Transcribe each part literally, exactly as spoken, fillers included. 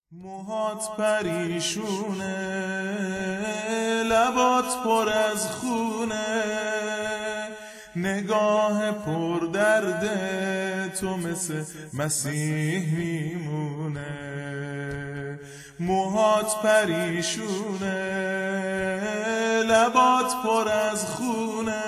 موهات پریشونه، لبات پر از خونه، نگاه پر درده تو مثل مسیح میمونه. موهات پریشونه، لبات پر از خونه،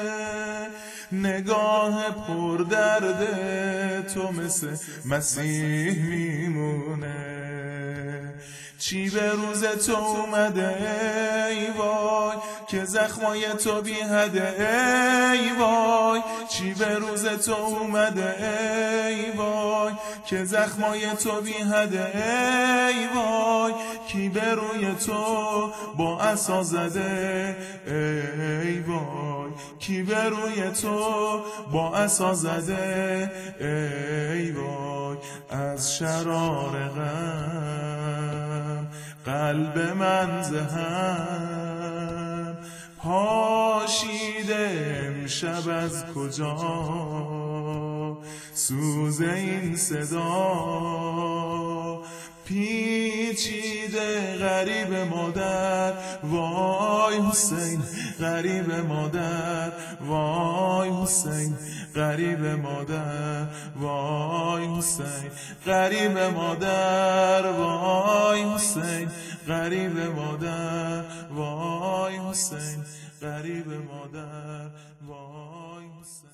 نگاه پر درده تو مثل مسیح میمونه. چی به روز تو اومده ای وای که زخمای تو بی حده ای وای. چی به روز تو اومده ای وای که زخمای تو بی حده ای وای. کی به روی تو با عصا زده ای وای. کی به روی تو با عصا زده ای وای. از شرار غم قلب من زهم پاشیده امشب از کجا سوز این صدا. پیچیده غریب مادر وای حسین، غریب مادر وای حسین، غریب مادر وای حسین، غریب مادر وای حسین، غریب مادر وای حسین، غریب مادر وای حسین.